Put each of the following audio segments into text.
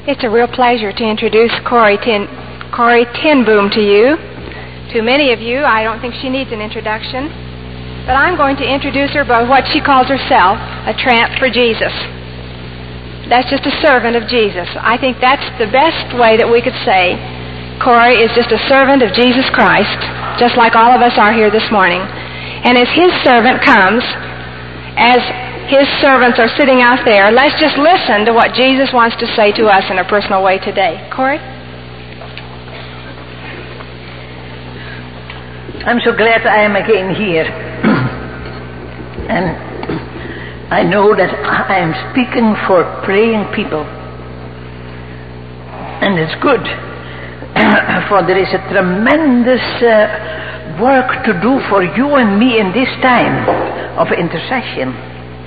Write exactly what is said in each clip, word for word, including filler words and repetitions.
It's a real pleasure to introduce Corrie Ten, Corrie Ten Boom to you. To many of you, I don't think she needs an introduction, but I'm going to introduce her by what she calls herself, a tramp for Jesus. That's just a servant of Jesus. I think that's the best way that we could say Corrie is just a servant of Jesus Christ, just like all of us are here this morning. And as his servant comes, as his servants are sitting out there, let's just listen to what Jesus wants to say to us in a personal way today. Corrie? I'm so glad I am again here. And I know that I am speaking for praying people. And it's good. For there is a tremendous uh, work to do for you and me in this time of intercession.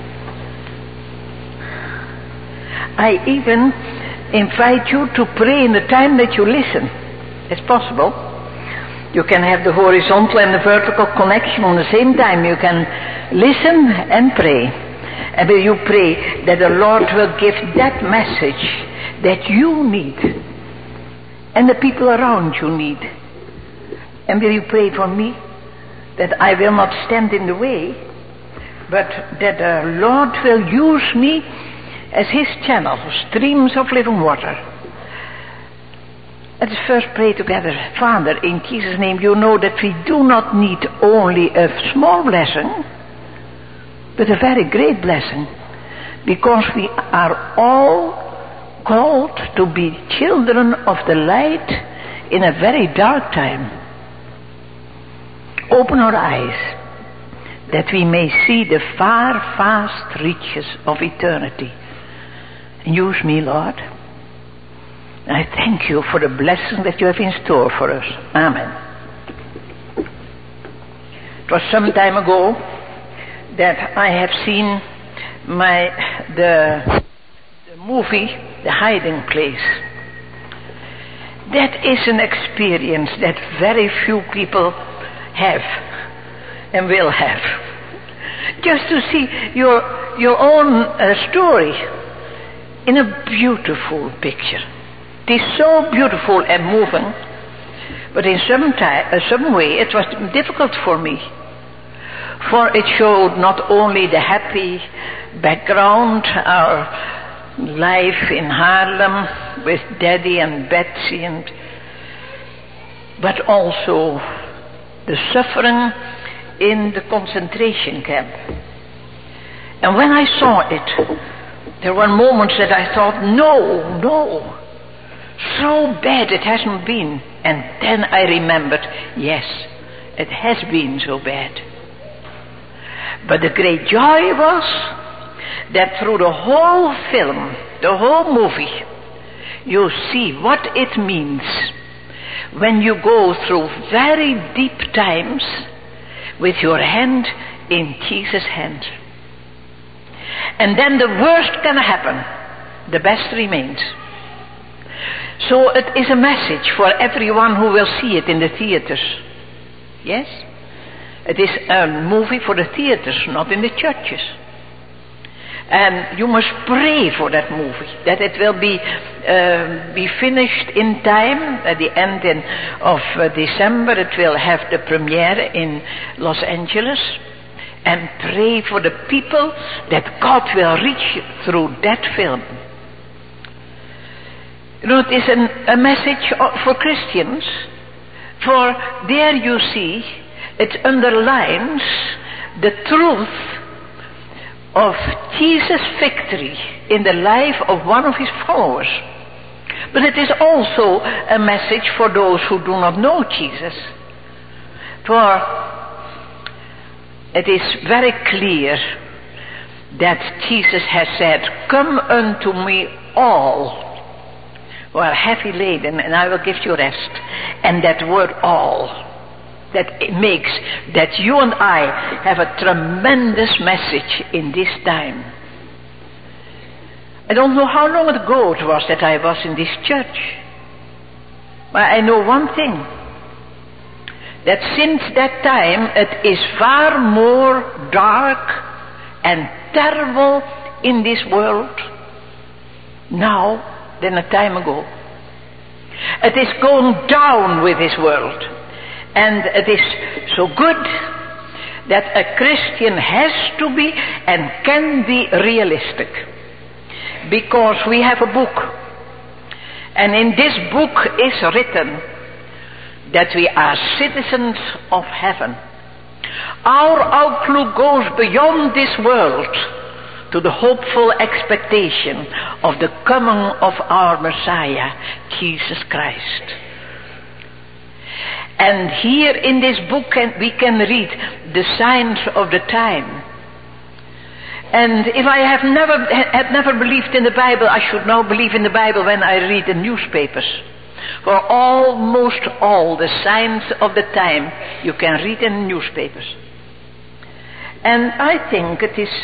I even invite you to pray in the time that you listen. It's possible. You can have the horizontal and the vertical connection on the same time. You can listen and pray. And will you pray that the Lord will give that message that you need and the people around you need? And will you pray for me that I will not stand in the way, but that the Lord will use me as his channel, streams of living water. Let us first pray together. Father, in Jesus' name, you know that we do not need only a small blessing, but a very great blessing, because we are all called to be children of the light in a very dark time. Open our eyes that we may see the far, vast reaches of eternity. Use me, Lord. I thank you for the blessing that you have in store for us. Amen. It was some time ago that I have seen my the, the movie The Hiding Place. That is an experience that very few people have and will have. Just to see your your own uh, story in a beautiful picture. It is so beautiful and moving, but in some, time, uh, some way it was difficult for me. For it showed not only the happy background, our life in Haarlem with Daddy and Betsy, and but also the suffering in the concentration camp. And when I saw it, there were moments that I thought, no, no, so bad it hasn't been. And then I remembered, yes, it has been so bad. But the great joy was that through the whole film, the whole movie, you see what it means when you go through very deep times with your hand in Jesus' hand. And then the worst can happen, the best remains. So it is a message for everyone who will see it in the theaters. Yes? It is a movie for the theaters, not in the churches. And you must pray for that movie, that it will be uh, be finished in time. At the end in, of uh, December, it will have the premiere in Los Angeles. And pray for the people that God will reach through that film. You know, it is an, a message for Christians, for there you see, it underlines the truth of Jesus' victory in the life of one of his followers. But it is also a message for those who do not know Jesus. For it is very clear that Jesus has said, "Come unto me all who are heavy laden, and I will give you rest." And that word all, that it makes that you and I have a tremendous message in this time. I don't know how long ago it was that I was in this church, but I know one thing, that since that time it is far more dark and terrible in this world now than a time ago. It is going down with this world. And it is so good that a Christian has to be and can be realistic. Because we have a book. And in this book is written that we are citizens of heaven. Our outlook goes beyond this world to the hopeful expectation of the coming of our Messiah, Jesus Christ. And here in this book we can read the signs of the time. And if I have never had never believed in the Bible, I should now believe in the Bible when I read the newspapers. For almost all the signs of the time you can read in the newspapers. And I think it is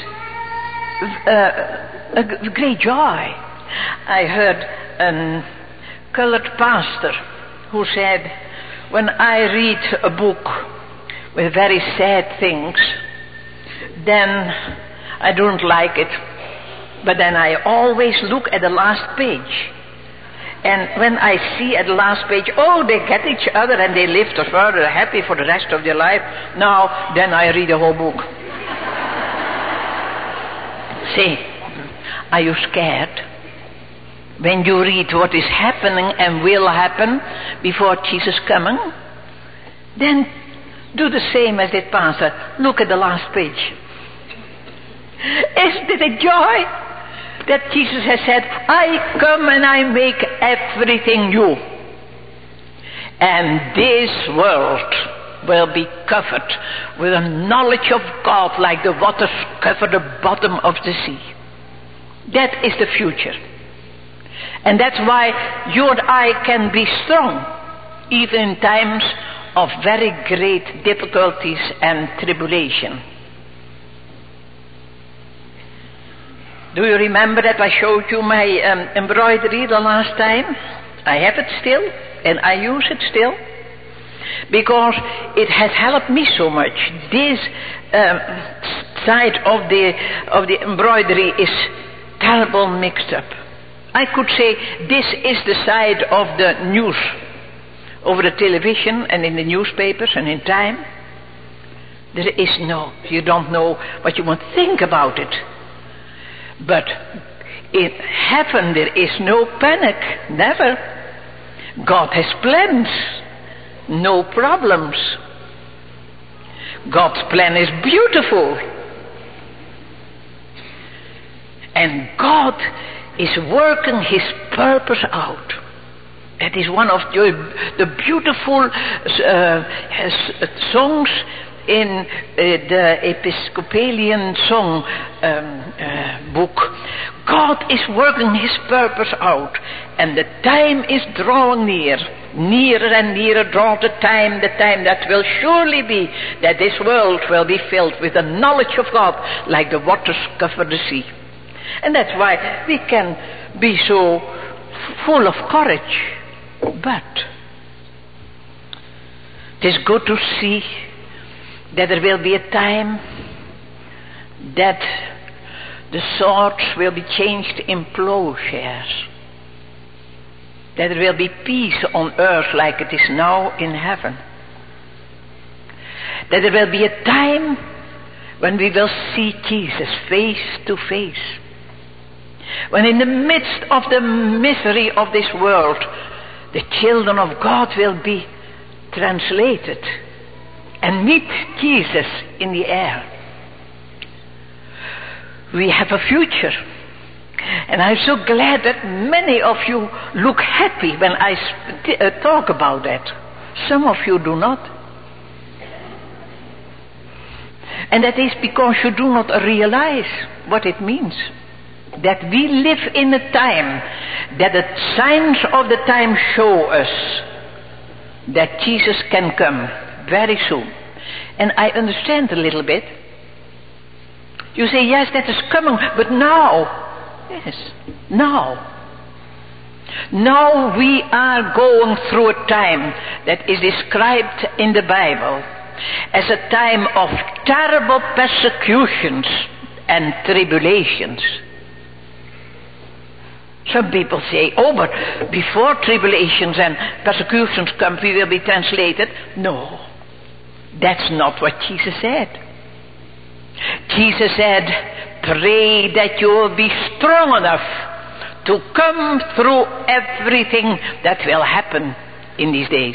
uh, a great joy. I heard a colored pastor who said, when I read a book with very sad things, then I don't like it. But then I always look at the last page. And when I see at the last page, oh, they get each other and they live further happy for the rest of their life. Now, then I read the whole book. Say, are you scared? When you read what is happening and will happen before Jesus coming, then do the same as that pastor. Look at the last page. Isn't it a joy? That Jesus has said, I come and I make everything new. And this world will be covered with a knowledge of God like the waters cover the bottom of the sea. That is the future. And that's why you and I can be strong, even in times of very great difficulties and tribulation. Do you remember that I showed you my um, embroidery the last time? I have it still, and I use it still, because it has helped me so much. This um, side of the of the embroidery is terrible mixed up. I could say this is the side of the news, over the television and in the newspapers and in time. There is no, you don't know what you want to think about it. But in heaven there is no panic, never. God has plans, no problems. God's plan is beautiful. And God is working His purpose out. That is one of the, the beautiful uh, songs in uh, the Episcopalian song um, uh, book. God is working His purpose out, and the time is drawing near. Nearer and nearer draws the time, the time that will surely be that this world will be filled with the knowledge of God like the waters cover the sea. And that's why we can be so full of courage. But it is good to see that there will be a time that the swords will be changed in plowshares. That there will be peace on earth like it is now in heaven. That there will be a time when we will see Jesus face to face. When in the midst of the misery of this world, the children of God will be translated and meet Jesus in the air. We have a future. And I'm so glad that many of you look happy when I sp- uh, talk about that. Some of you do not. And that is because you do not realize what it means. That we live in a time that the signs of the time show us that Jesus can come very soon. And I understand a little bit. You say, yes, that is coming, but now, yes, now. Now we are going through a time that is described in the Bible as a time of terrible persecutions and tribulations. Some people say, oh, but before tribulations and persecutions come, we will be translated. No, that's not what Jesus said. Jesus said, pray that you will be strong enough to come through everything that will happen in these days.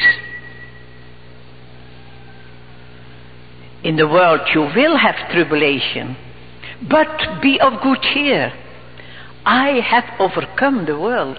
In the world you will have tribulation, but be of good cheer. I have overcome the world.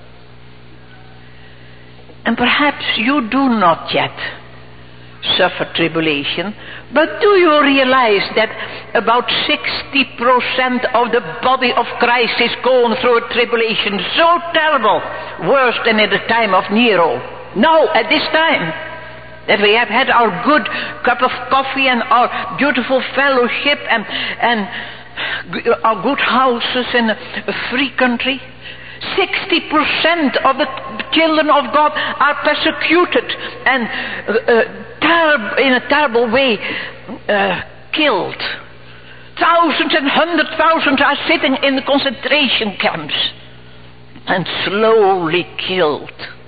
And perhaps you do not yet suffer tribulation, but do you realize that about sixty percent of the body of Christ is going through a tribulation so terrible, worse than at the time of Nero? Now, at this time, that we have had our good cup of coffee and our beautiful fellowship and, and our good houses in a free country, sixty percent of the children of God are persecuted and uh, ter- in a terrible way uh, killed. Thousands and hundred thousands are sitting in the concentration camps and slowly killed.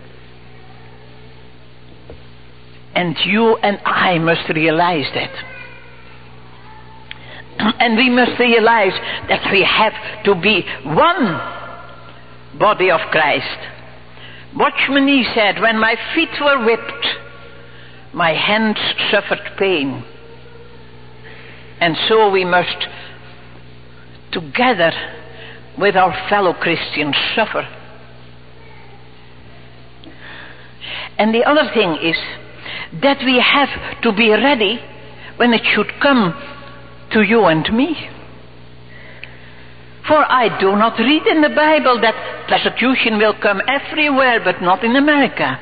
And you and I must realize that. And we must realize that we have to be one body of Christ. Watchman Nee said, when my feet were whipped, my hands suffered pain. And so we must, together with our fellow Christians, suffer. And the other thing is that we have to be ready when it should come to you and me. For I do not read in the Bible that persecution will come everywhere, but not in America.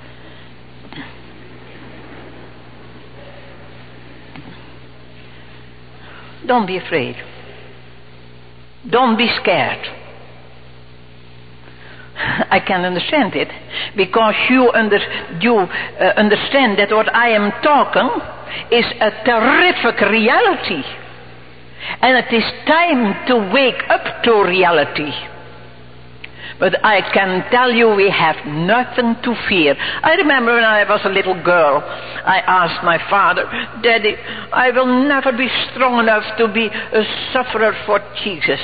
Don't be afraid. Don't be scared. I can understand it, because you, under, you uh, understand that what I am talking is a terrific reality. And it is time to wake up to reality. But I can tell you, we have nothing to fear. I remember when I was a little girl, I asked my father, Daddy, I will never be strong enough to be a sufferer for Jesus,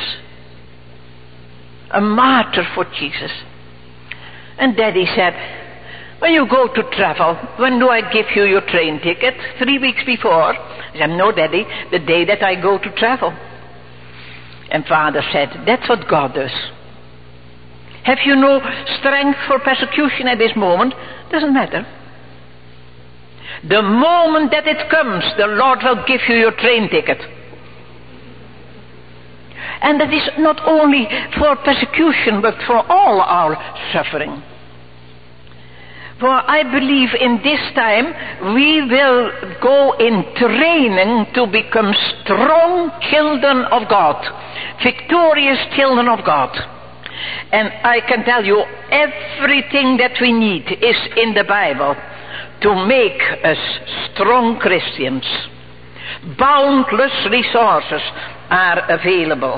a martyr for Jesus. And Daddy said, when you go to travel, when do I give you your train ticket? Three weeks before? I said, no, Daddy, the day that I go to travel. And Father said, that's what God does. Have you no strength for persecution at this moment? Doesn't matter. The moment that it comes, the Lord will give you your train ticket. And that is not only for persecution, but for all our suffering. For I believe in this time we will go in training to become strong children of God, victorious children of God. And I can tell you, everything that we need is in the Bible to make us strong Christians. Boundless resources are available.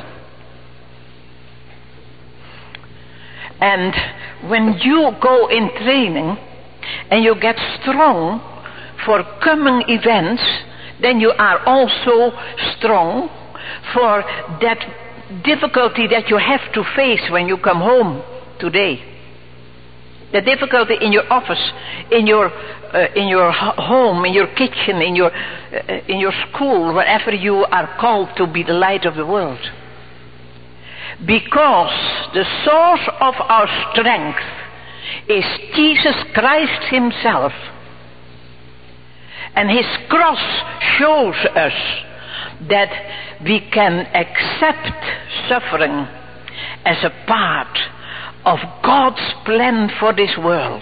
And when you go in training and you get strong for coming events, then you are also strong for that difficulty that you have to face when you come home today. The difficulty in your office, in your uh, in your home, in your kitchen, in your uh, in your school, wherever you are called to be the light of the world. Because the source of our strength is Jesus Christ himself. And his cross shows us that we can accept suffering as a part of God's plan for this world.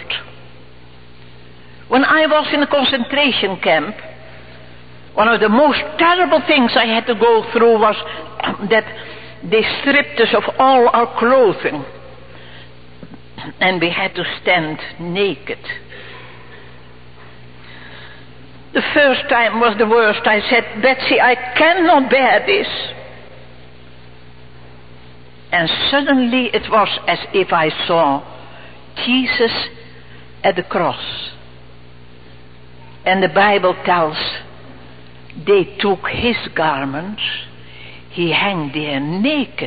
When I was in a concentration camp, one of the most terrible things I had to go through was that they stripped us of all our clothing, and we had to stand naked. The first time was the worst. I said, Betsy, I cannot bear this. And suddenly it was as if I saw Jesus at the cross. And the Bible tells they took his garments, he hung there naked.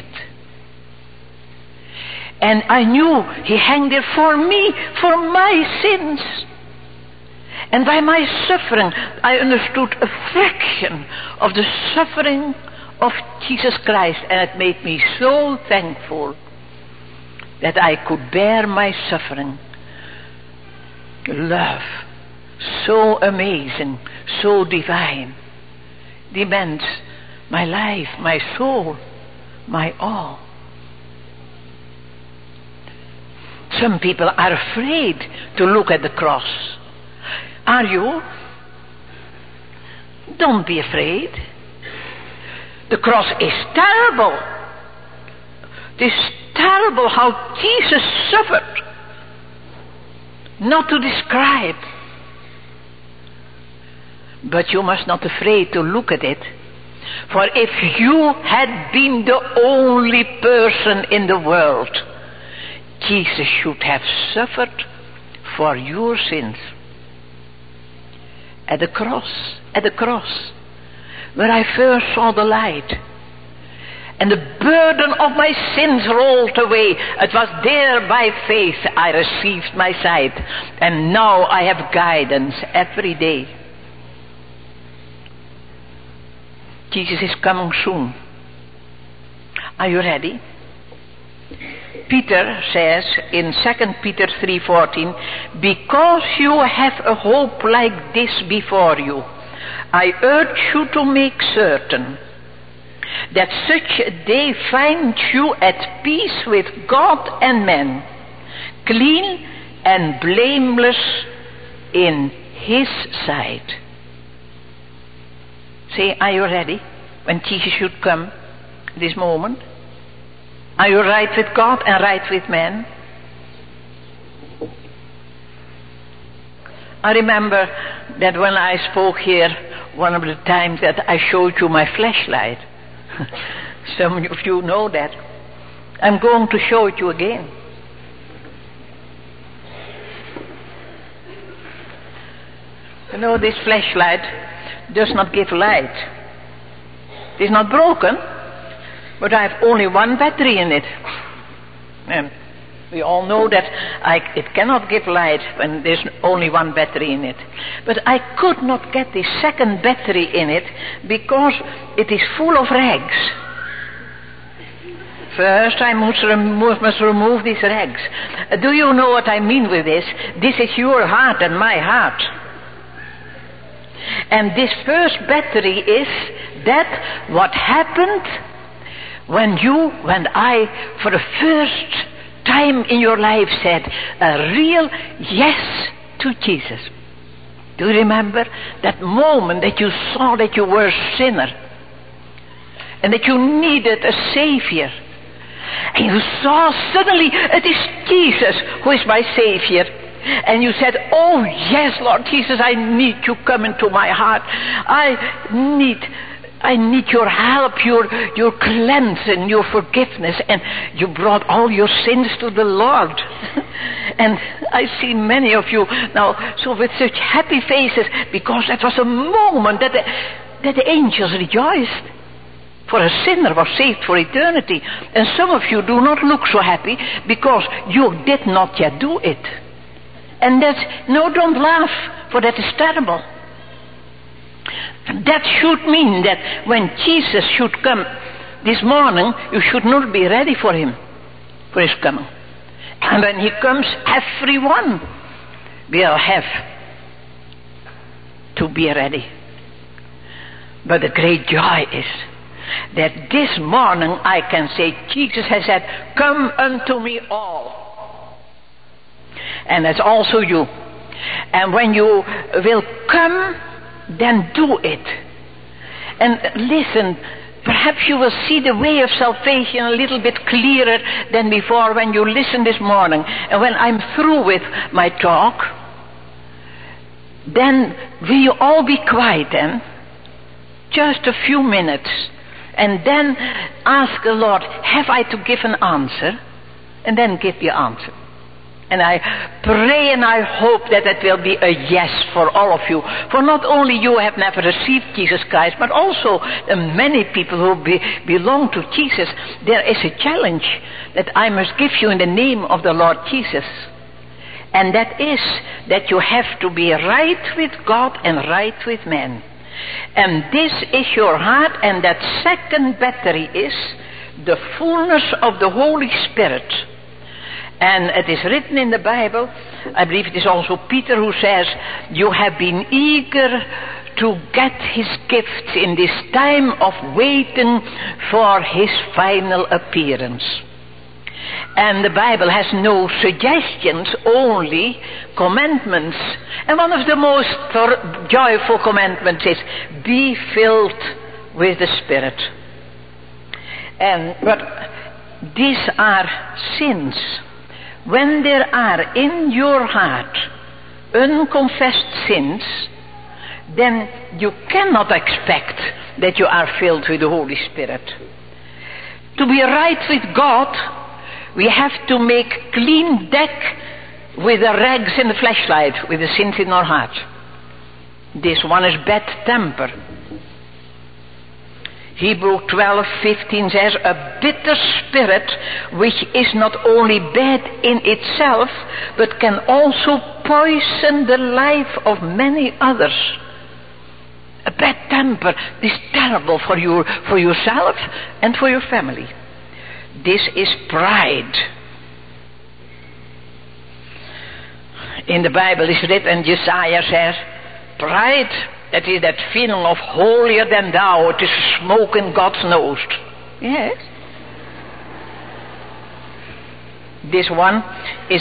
And I knew he hung there for me, for my sins. And by my suffering, I understood a fraction of the suffering of Jesus Christ, and it made me so thankful that I could bear my suffering. Love, so amazing, so divine, demands my life, my soul, my all. Some people are afraid to look at the cross. Are you? Don't be afraid. The cross is terrible. It is terrible how Jesus suffered. Not to describe. But you must not be afraid to look at it. For if you had been the only person in the world, Jesus should have suffered for your sins. At the cross, at the cross, where I first saw the light, and the burden of my sins rolled away. It was there by faith I received my sight, and now I have guidance every day. Jesus is coming soon. Are you ready? Peter says in Second Peter three fourteen, because you have a hope like this before you, I urge you to make certain that such a day finds you at peace with God and men, clean and blameless in His sight. Say, are you ready when Jesus should come this moment? Are you right with God and right with men? I remember that when I spoke here, one of the times that I showed you my flashlight. Some of you know that. I'm going to show it you again. You know, this flashlight does not give light. It is not broken, but I have only one battery in it. And we all know that I, it cannot give light when there's only one battery in it. But I could not get the second battery in it because it is full of rags. First I must remove, must remove these rags. Uh, do you know what I mean with this? This is your heart and my heart. And this first battery is that what happened when you, when I, for the first time in your life said a real yes to Jesus. Do you remember that moment that you saw that you were a sinner and that you needed a Savior? And you saw suddenly it is Jesus who is my Savior. And you said, oh yes, Lord Jesus, I need you come into my heart. I need I need your help, your, your cleansing, your forgiveness. And you brought all your sins to the Lord. And I see many of you now so with such happy faces, because that was a moment that the, that the angels rejoiced. For a sinner was saved for eternity. And some of you do not look so happy because you did not yet do it. And that's, no, don't laugh, for that is terrible. That should mean that when Jesus should come this morning, you should not be ready for him, for his coming. And when he comes, everyone will have to be ready. But the great joy is that this morning I can say, Jesus has said, come unto me all. And that's also you. And when you will come, then do it. And listen, perhaps you will see the way of salvation a little bit clearer than before when you listen this morning. And when I'm through with my talk, then will you all be quiet then? Just a few minutes. And then ask the Lord, have I to give an answer? And then give the answer. And I pray and I hope that it will be a yes for all of you. For not only you have never received Jesus Christ, but also the many people who be, belong to Jesus. There is a challenge that I must give you in the name of the Lord Jesus. And that is that you have to be right with God and right with men. And this is your heart, and that second battery is the fullness of the Holy Spirit. And it is written in the Bible, I believe it is also Peter who says, you have been eager to get his gifts in this time of waiting for his final appearance. And the Bible has no suggestions, only commandments. And one of the most joyful commandments is, be filled with the Spirit. And but these are sins. When there are in your heart unconfessed sins, then you cannot expect that you are filled with the Holy Spirit. To be right with God, we have to make clean deck with the rags and the flashlight, with the sins in our heart. This one is bad temper. Hebrews twelve fifteen says, a bitter spirit which is not only bad in itself, but can also poison the life of many others. A bad temper is terrible for you, for yourself and for your family. This is pride. In the Bible is written, Jesaja says, pride, that is that feeling of holier than thou, it is smoke in God's nose. Yes. This one is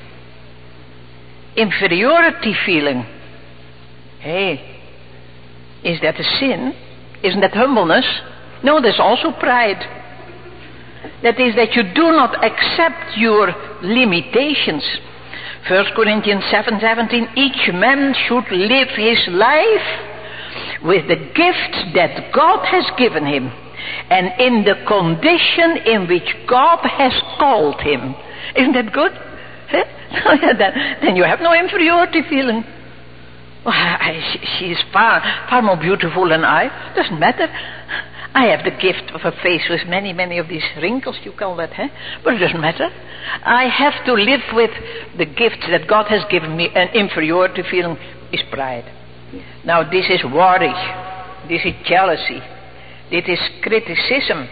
inferiority feeling. Hey, is that a sin? Isn't that humbleness? No, there's also pride. That is that you do not accept your limitations. First Corinthians seven seventeen, each man should live his life with the gifts that God has given him, and in the condition in which God has called him. Isn't that good? Huh? then, then you have no inferiority feeling. Well, I, she, she is far, far more beautiful than I. Doesn't matter. I have the gift of a face with many, many of these wrinkles, you call that, huh? But it doesn't matter. I have to live with the gifts that God has given me, and inferiority feeling is pride. Now this is worry, this is jealousy, this is criticism.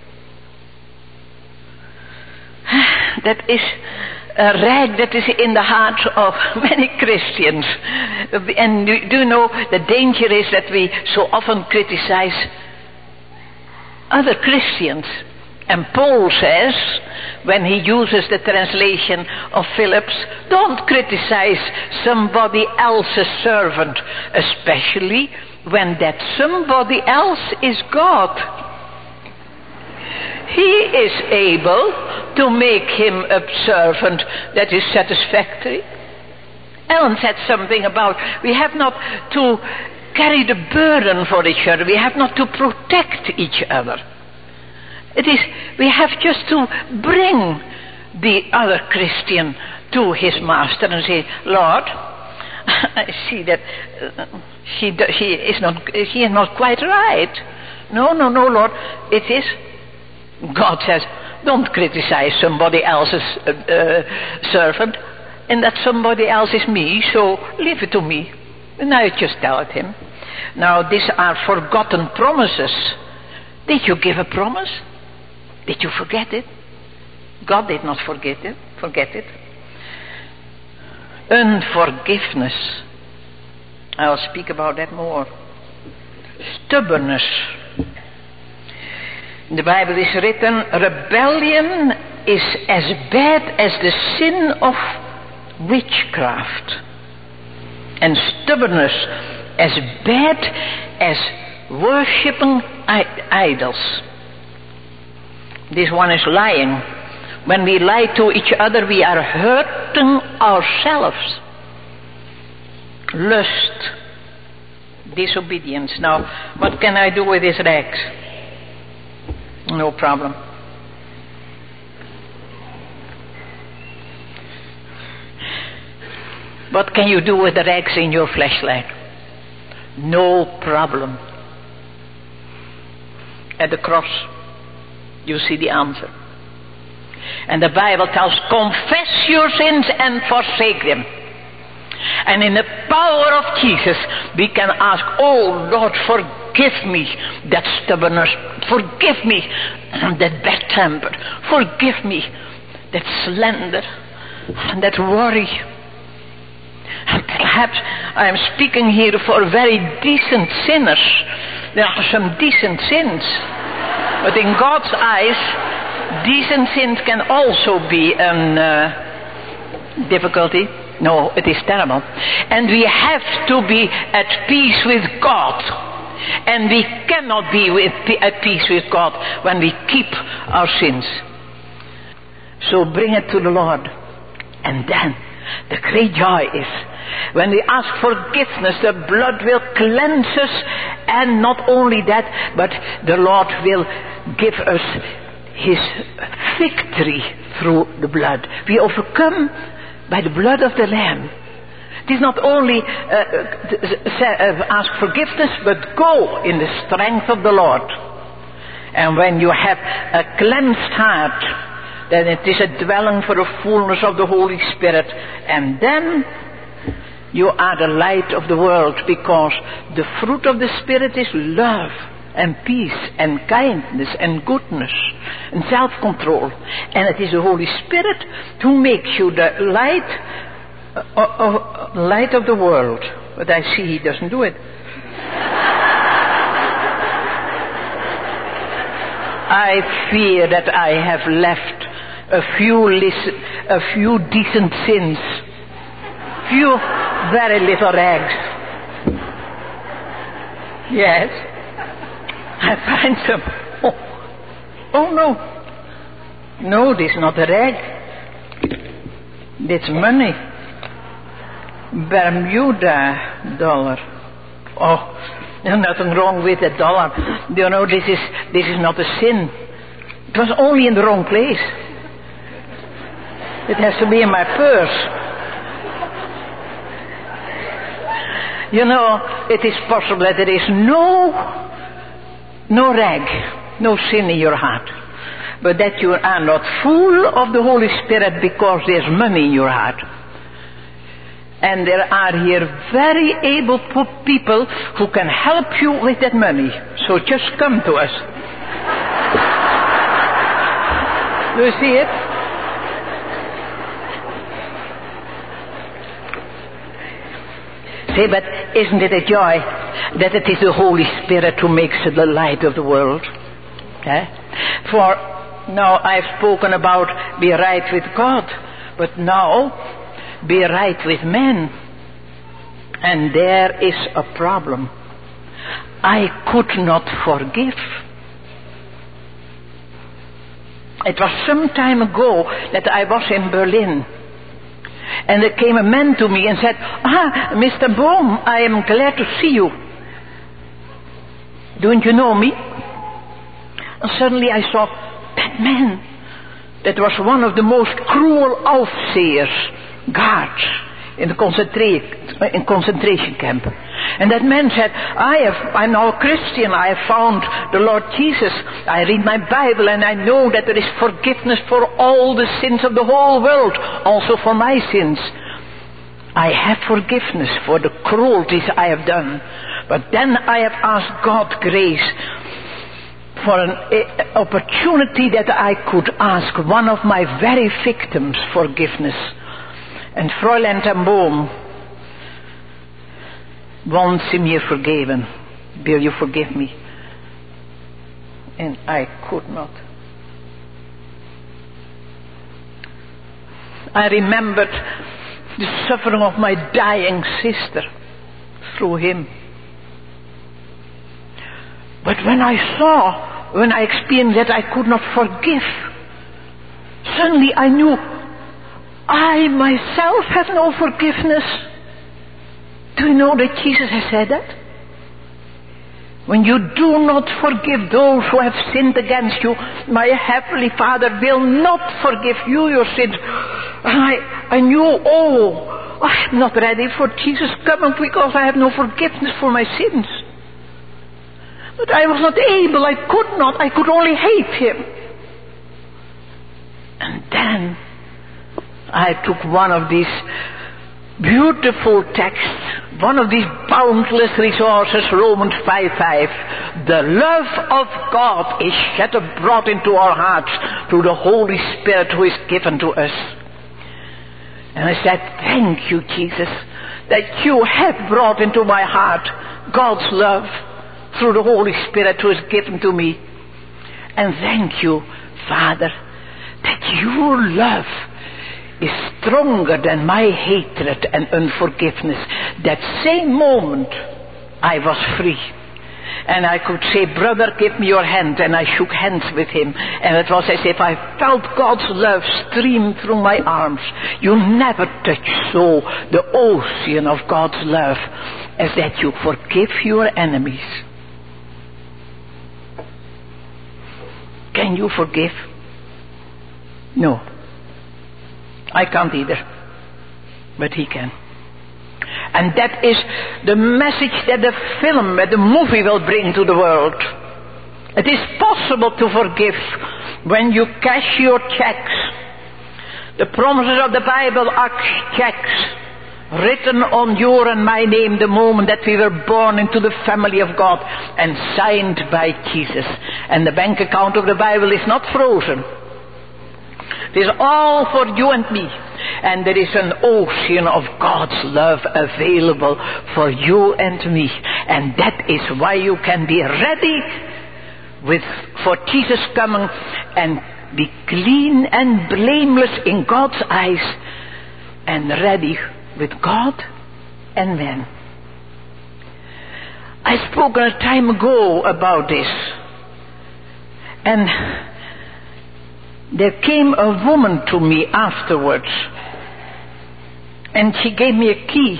That is a rag that is in the heart of many Christians. And do you know the danger is that we so often criticize other Christians. And Paul says, when he uses the translation of Phillips, don't criticize somebody else's servant, especially when that somebody else is God. He is able to make him a servant that is satisfactory. Ellen said something about we have not to carry the burden for each other. We have not to protect each other. It is, we have just to bring the other Christian to his master and say, Lord, I see that uh, he, he is not he is not quite right. No, no, no, Lord. It is, God says, don't criticize somebody else's uh, uh, servant, and that somebody else is me, so leave it to me. And I just tell it him. Now, these are forgotten promises. Did you give a promise? Did you forget it? God did not forget it. Forget it. Unforgiveness. I'll speak about that more. Stubbornness. In the Bible is written, rebellion is as bad as the sin of witchcraft, and stubbornness as bad as worshipping idols. This one is lying. When we lie to each other, we are hurting ourselves. Lust, disobedience. Now, what can I do with these rags? No problem. What can you do with the rags in your fleshlight? No problem. At the cross, you see the answer. And the Bible tells, confess your sins and forsake them. And in the power of Jesus, we can ask, oh Lord, forgive me that stubbornness. Forgive me that bad temper. Forgive me that slander and that worry. And perhaps I am speaking here for very decent sinners. There are some decent sins. But in God's eyes, decent sins can also be a uh, difficulty. No, it is terrible. And we have to be at peace with God. And we cannot be with, at peace with God when we keep our sins. So bring it to the Lord. And then the great joy is when we ask forgiveness, the blood will cleanse us. And not only that, but the Lord will give us His victory through the blood. We overcome by the blood of the Lamb. It is not only uh, uh, ask forgiveness, but go in the strength of the Lord. And when you have a cleansed heart, then it is a dwelling for the fullness of the Holy Spirit. And then you are the light of the world, because the fruit of the Spirit is love and peace and kindness and goodness and self-control. And it is the Holy Spirit who makes you the light uh, uh, light of the world. But I see He doesn't do it. I fear that I have left a few lis- a few decent sins, few very little rags. Yes, I find some. Oh, oh no, no, this is not a rag. It's money, Bermuda dollar. Oh, there's nothing wrong with a dollar. You know, this is this is not a sin. It was only in the wrong place. It has to be in my purse. You know, it is possible that there is no, no rag, no sin in your heart. But that you are not full of the Holy Spirit because there's money in your heart. And there are here very able people who can help you with that money. So just come to us. Do you see it? Say, but isn't it a joy that it is the Holy Spirit who makes it the light of the world? Okay? For now I've spoken about be right with God, but now be right with men. And there is a problem. I could not forgive. It was some time ago that I was in Berlin. And there came a man to me and said, ah, Mister Bohm, I am glad to see you. Don't you know me? And suddenly I saw that man. That was one of the most cruel Aufsehers, guards, in the concentra- in concentration camp. And that man said, I have, I'm now a Christian, I have found the Lord Jesus. I read my Bible and I know that there is forgiveness for all the sins of the whole world, also for my sins. I have forgiveness for the cruelties I have done. But then I have asked God grace for an uh, opportunity that I could ask one of my very victims forgiveness. And Fräulein ten Boom, once in me forgiven, will you forgive me? And I could not. I remembered the suffering of my dying sister through him. But when I saw, when I experienced that I could not forgive, suddenly I knew I myself have no forgiveness. Do you know that Jesus has said that? when you do not forgive those who have sinned against you, my Heavenly Father will not forgive you your sins. And I, I knew, oh, I'm not ready for Jesus coming because I have no forgiveness for my sins. But I was not able, I could not, I could only hate him. And then I took one of these beautiful texts, one of these boundless resources, Romans five five. The love of God is shed abroad into our hearts through the Holy Spirit who is given to us. And I said, thank you, Jesus, that you have brought into my heart God's love through the Holy Spirit who is given to me. And thank you, Father, that your love is stronger than my hatred and unforgiveness. That same moment I was free. And I could say, brother, give me your hand. And I shook hands with him. And it was as if I felt God's love stream through my arms. You never touch so the ocean of God's love as that you forgive your enemies. Can you forgive? No. I can't either. But he can. And that is the message that the film, that the movie will bring to the world. It is possible to forgive when you cash your checks. The promises of the Bible are checks written on your and my name the moment that we were born into the family of God and signed by Jesus. And the bank account of the Bible is not frozen. It is all for you and me. And there is an ocean of God's love available for you and me. And that is why you can be ready with for Jesus coming and be clean and blameless in God's eyes and ready with God and man. I spoke a time ago about this. And there came a woman to me afterwards, and she gave me a key.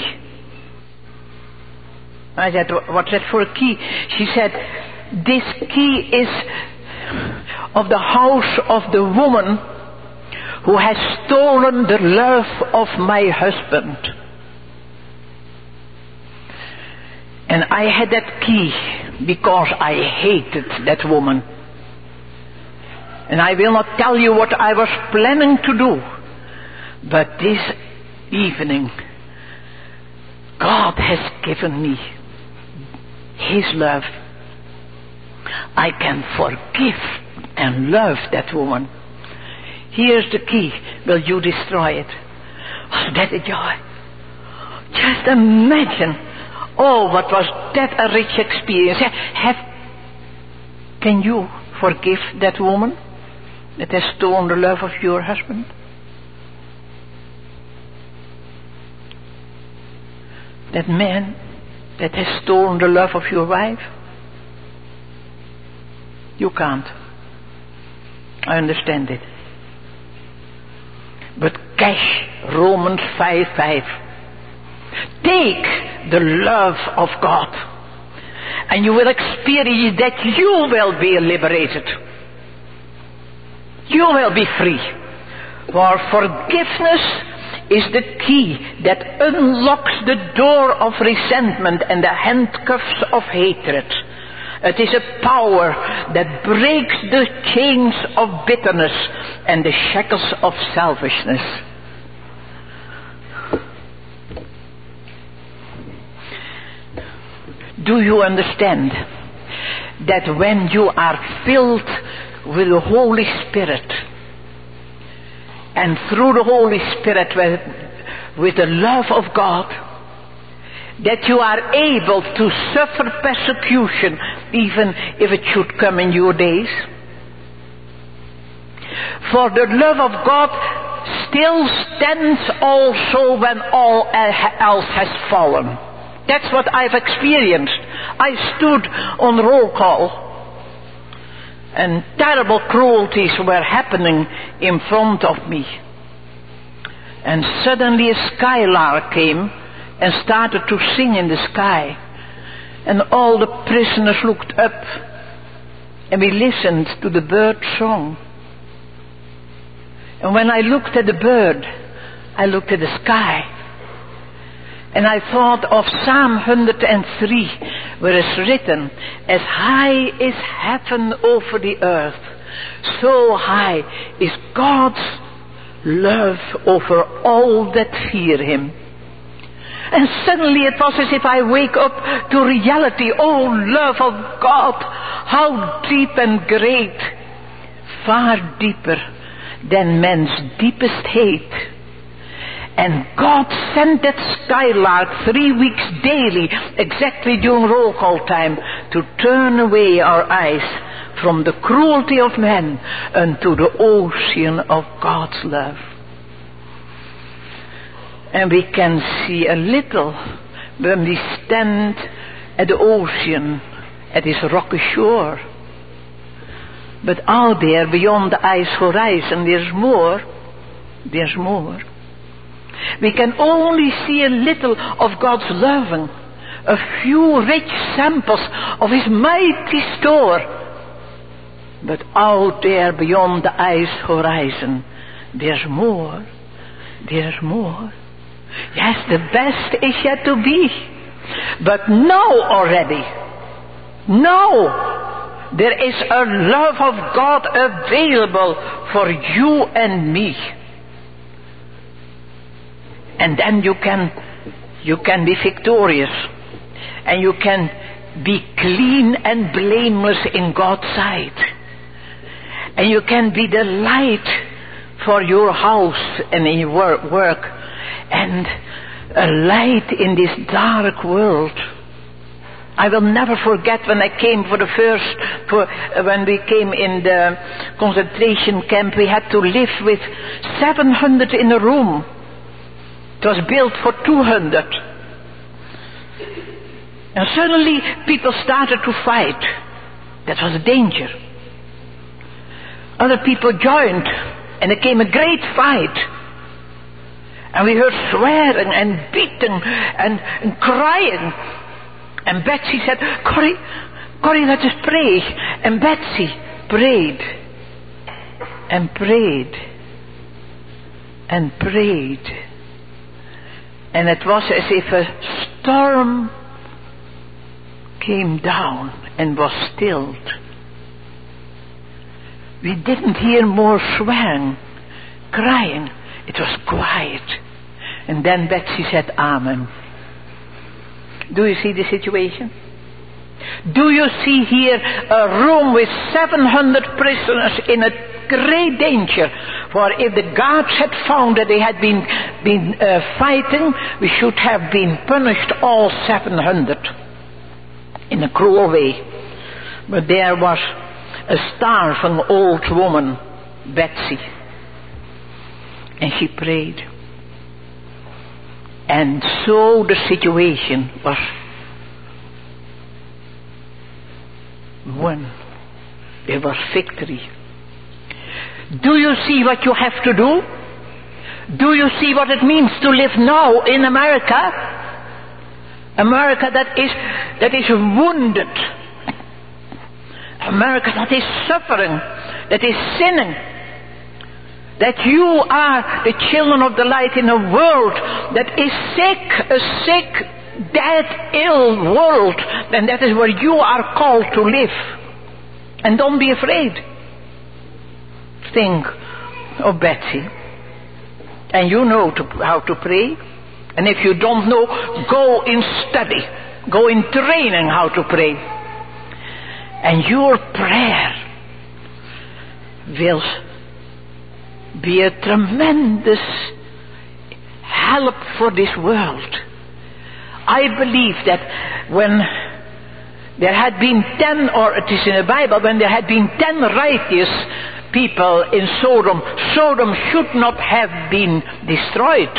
I said, what's that for a key? She said, this key is of the house of the woman who has stolen the love of my husband. And I had that key because I hated that woman. And I will not tell you what I was planning to do. But this evening, God has given me His love. I can forgive and love that woman. Here's the key. Will you destroy it? Was that a joy? Just imagine. Oh, what was that a rich experience. Have, can you forgive that woman that has stolen the love of your husband? That man that has stolen the love of your wife? You can't. I understand it. But cash Romans five five. Take the love of God, and you will experience that you will be liberated. You will be free. For forgiveness is the key that unlocks the door of resentment and the handcuffs of hatred. It is a power that breaks the chains of bitterness and the shackles of selfishness. Do you understand that when you are filled with the Holy Spirit, and through the Holy Spirit with, with the love of God, that you are able to suffer persecution even if it should come in your days? For the love of God still stands also when all else has fallen. That's what I've experienced. I stood on roll call, and terrible cruelties were happening in front of me. And suddenly a skylark came and started to sing in the sky. And all the prisoners looked up, and we listened to the bird song. And when I looked at the bird, I looked at the sky. And I thought of Psalm one hundred three, where it's written, as high is heaven over the earth, so high is God's love over all that fear him. And suddenly it was as if I wake up to reality. Oh, love of God, how deep and great, far deeper than man's deepest hate. And God sent that skylark three weeks daily, exactly during roll call time, to turn away our eyes from the cruelty of men unto the ocean of God's love. And we can see a little when we stand at the ocean, at this rocky shore. But out there beyond the ice horizon, there's more. There's more. We can only see a little of God's loving, a few rich samples of his mighty store. But out there beyond the ice horizon, there's more. There's more. Yes, the best is yet to be. But now already, now there is a love of God available for you and me. And then you can, you can be victorious. And you can be clean and blameless in God's sight. And you can be the light for your house and in your work. And a light in this dark world. I will never forget when I came for the first, for, uh, when we came in the concentration camp, we had to live with seven hundred in a room. It was built for two hundred. And suddenly people started to fight. That was a danger. Other people joined, and there came a great fight. And we heard swearing and beating and, and crying. And Betsy said, Corrie, Corrie, let us pray. And Betsy prayed and prayed and prayed. And it was as if a storm came down and was stilled. We didn't hear more swearing, crying. It was quiet. And then Betsy said, Amen. Do you see the situation? Do you see here a room with seven hundred prisoners in a great danger? For if the guards had found that they had been, been uh, fighting, we should have been punished all seven hundred in a cruel way. But there was a starving old woman, Betsy, and she prayed. And so the situation was won. There was victory. Do you see what you have to do? Do you see what it means to live now in America? America that is, that is wounded. America that is suffering, that is sinning. That you are the children of the light in a world that is sick, a sick, dead, ill world. And that is where you are called to live. And don't be afraid. Think of Betsy. And you know to, how to pray. And if you don't know, go in study. Go in training how to pray. And your prayer will be a tremendous help for this world. I believe that when there had been ten, or it is in the Bible, when there had been ten righteous people in Sodom, Sodom should not have been destroyed.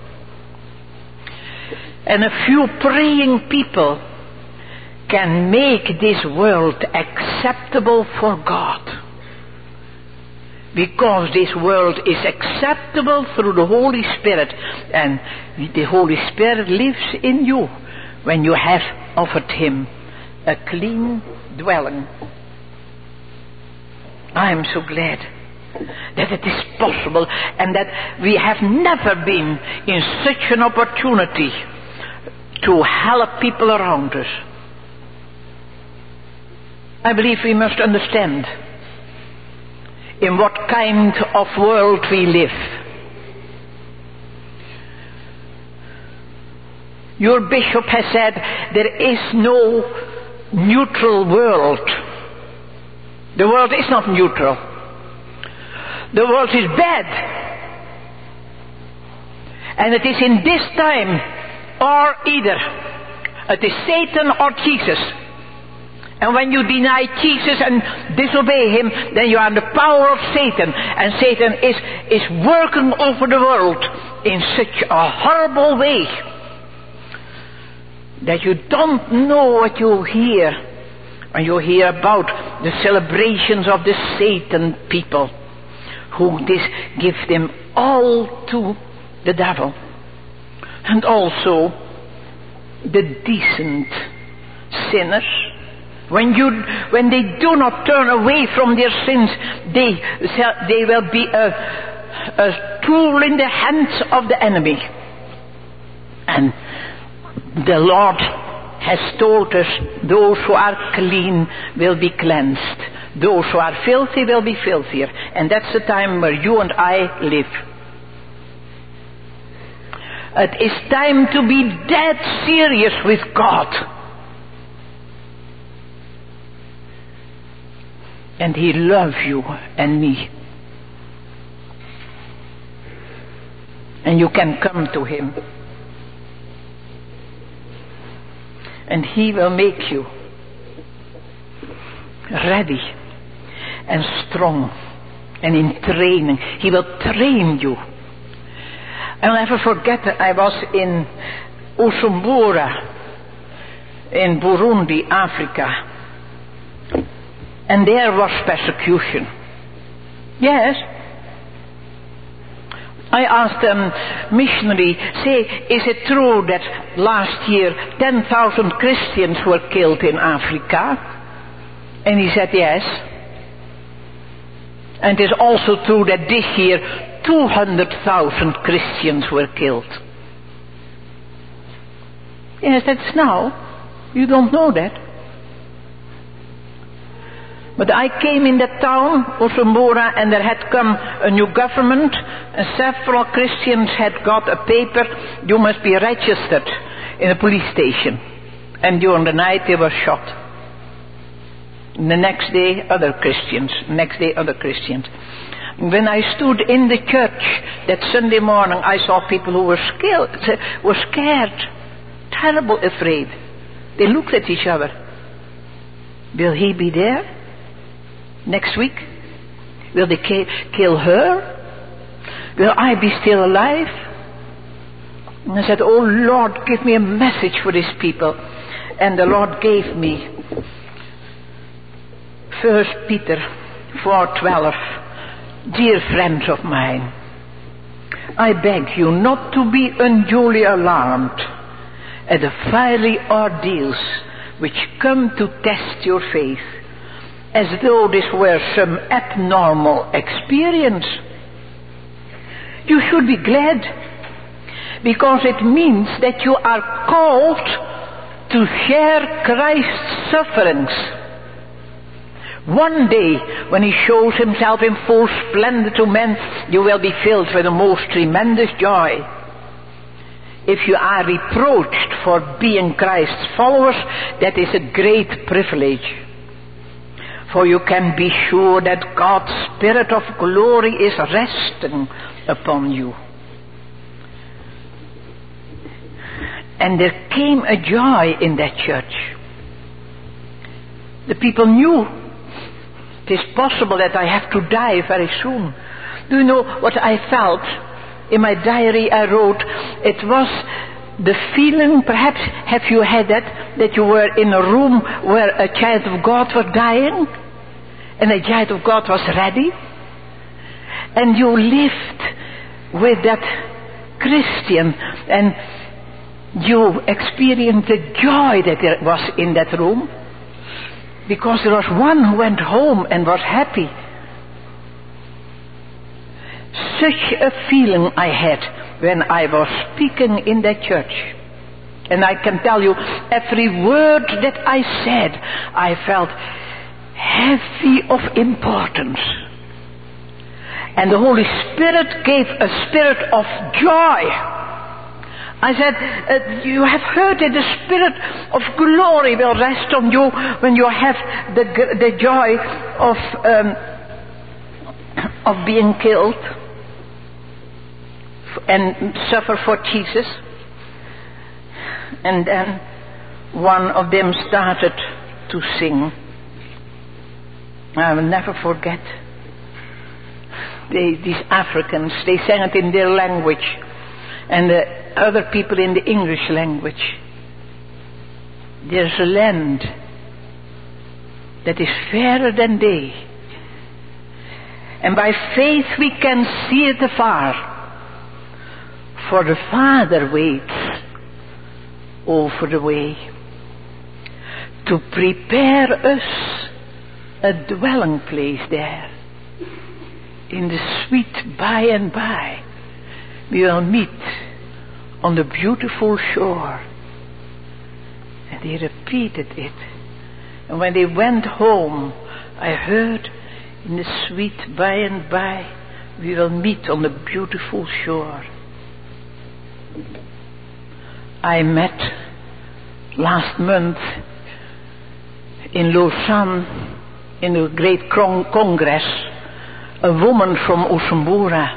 And a few praying people can make this world acceptable for God. Because this world is acceptable through the Holy Spirit. And the Holy Spirit lives in you when you have offered him a clean dwelling. I am so glad that it is possible and that we have never been in such an opportunity to help people around us. I believe we must understand in what kind of world we live. Your bishop has said there is no neutral world. The world is not neutral. The world is bad. And it is in this time or either. It is Satan or Jesus. And when you deny Jesus and disobey him, then you are in the power of Satan. And Satan is, is working over the world in such a horrible way that you don't know what you hear. And you hear about the celebrations of the Satan people, who this give them all to the devil. And also the decent sinners. When you, when they do not turn away from their sins, they, they will be a, a tool in the hands of the enemy. And the Lord has told us, those who are clean will be cleansed. Those who are filthy will be filthier. And that's the time where you and I live. It is time to be dead serious with God. And he loves you and me. And you can come to him. And he will make you ready and strong and in training. He will train you. I'll never forget that I was in Bujumbura in Burundi, Africa. And there was persecution. Yes. I asked a missionary, say, is it true that last year ten thousand Christians were killed in Africa? And he said yes. And it is also true that this year two hundred thousand Christians were killed. Yes, that's now. You don't know that. But I came in that town, Bujumbura, and there had come a new government, and several Christians had got a paper, you must be registered in a police station. And during the night they were shot. And the next day, other Christians. Next day, other Christians. When I stood in the church that Sunday morning, I saw people who were scared, were scared, terrible afraid. They looked at each other. Will he be there next week? Will they ki- kill her? Will I be still alive? And I said, oh Lord, give me a message for these people. And the Lord gave me First Peter four twelve. Dear friends of mine, I beg you not to be unduly alarmed at the fiery ordeals which come to test your faith, as though this were some abnormal experience. You should be glad, because it means that you are called to share Christ's sufferings. One day, when he shows himself in full splendor to men, you will be filled with the most tremendous joy. If you are reproached for being Christ's followers, that is a great privilege. For you can be sure that God's Spirit of glory is resting upon you. And there came a joy in that church. The people knew it is possible that I have to die very soon. Do you know what I felt? In my diary I wrote, it was the feeling, perhaps have you had that, that you were in a room where a child of God was dying, and the child of God was ready, and you lived with that Christian, and you experienced the joy that there was in that room, because there was one who went home and was happy. Such a feeling I had when I was speaking in that church. And I can tell you, every word that I said, I felt heavy of importance. And the Holy Spirit gave a spirit of joy. I said, uh, you have heard that the Spirit of glory will rest on you when you have the, the joy of, um, of being killed and suffer for Jesus. And then one of them started to sing. I will never forget. They, these Africans, they sang it in their language, and the other people in the English language. There's a land that is fairer than they, and by faith we can see it afar, for the Father waits over the way to prepare us a dwelling place there. In the sweet by and by we will meet on the beautiful shore. And they repeated it. And when they went home, I heard, in the sweet by and by we will meet on the beautiful shore. I met last month in Lausanne in a great con- congress a woman from Osumbura.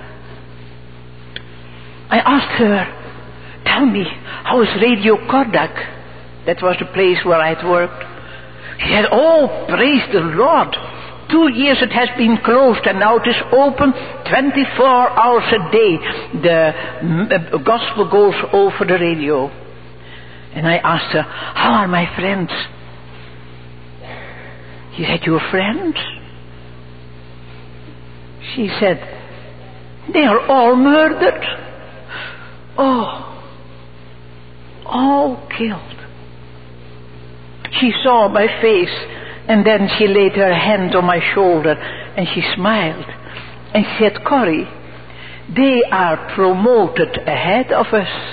I asked her, tell me, how is Radio Kodak? That was the place where I'd worked. She said, oh, praise the Lord. Two years it has been closed and now it is open twenty-four hours a day. The uh, gospel goes over the radio. And I asked her, how are my friends? She said, your friends? She said, they are all murdered. Oh, all killed. She saw my face, and then she laid her hand on my shoulder and she smiled. And she said, Corrie, they are promoted ahead of us.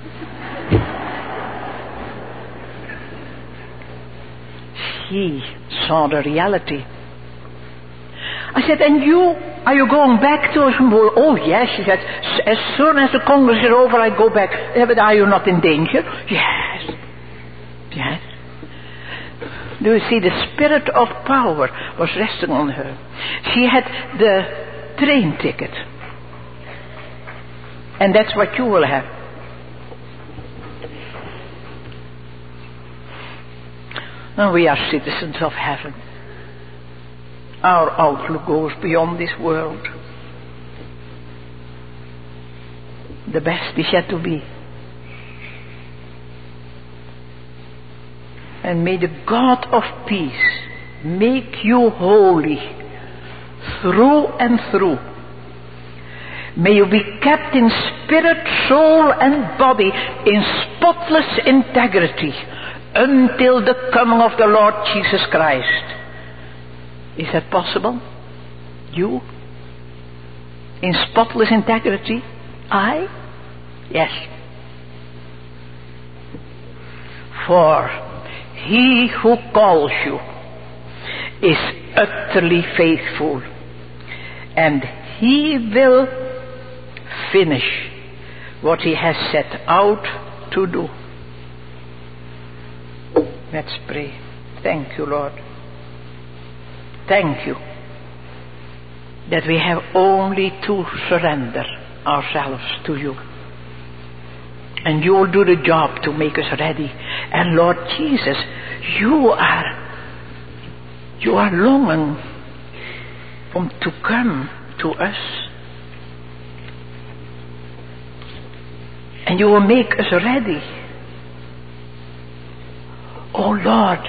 She saw the reality. I said, and you, are you going back to Osumbura? Oh yes, she said, as soon as the Congress is over I go back. Yeah, but are you not in danger? Yes. Yes. Do you see, the spirit of power was resting on her. She had the train ticket. And that's what you will have. Now we are citizens of heaven. Our outlook goes beyond this world. The best is yet to be. And may the God of peace make you holy through and through. May you be kept in spirit, soul and body in spotless integrity until the coming of the Lord Jesus Christ. Is that possible? You? In spotless integrity? I? Yes. For he who calls you is utterly faithful, and he will finish what he has set out to do. Let's pray. Thank you, Lord. Thank you that we have only to surrender ourselves to you. And you will do the job to make us ready. And Lord Jesus, you are, you are longing for to come to us. And you will make us ready. Oh Lord,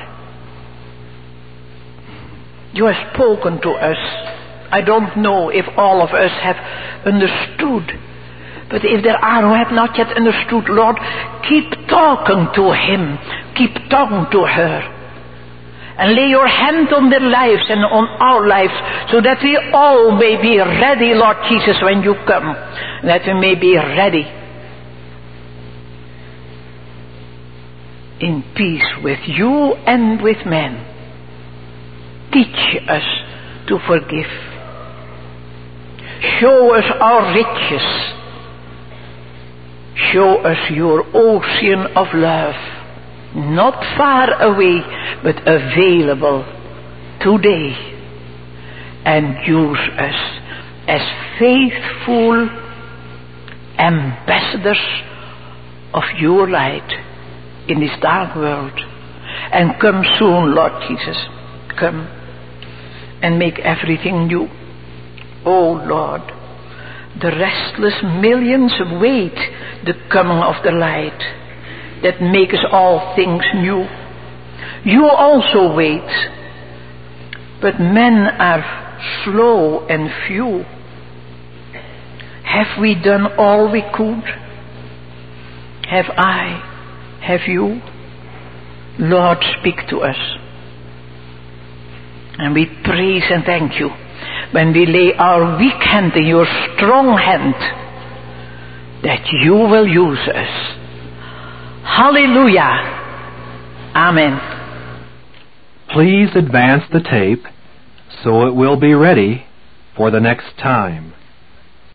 you have spoken to us. I don't know if all of us have understood But if there are who have not yet understood, Lord, keep talking to him, keep talking to her. And lay your hand on their lives and on our lives, so that we all may be ready, Lord Jesus, when you come. That we may be ready in peace with you and with men. Teach us to forgive. Show us our riches. Show us your ocean of love. Not far away, but available today. And use us as faithful ambassadors of your light in this dark world. And come soon, Lord Jesus. Come and make everything new. Oh Lord, the restless millions wait the coming of the light that makes all things new. You also wait, but men are slow and few. Have we done all we could? Have I? Have you? Lord, speak to us. And we praise and thank you when we lay our weak hand in your strong hand, that you will use us. Hallelujah. Amen. Please advance the tape so it will be ready for the next time.